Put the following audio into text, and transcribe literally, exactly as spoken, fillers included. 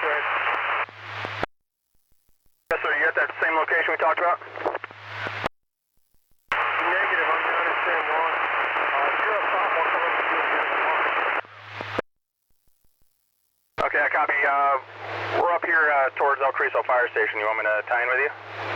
ahead. Yes, sir. You at that same location we talked about? Negative, I'm down at San Juan. Uh, if you're up top, I'll come up to you and get it on. Okay, I copy. Uh, we're up here uh, towards El Cristo Fire Station. You want me to tie in with you?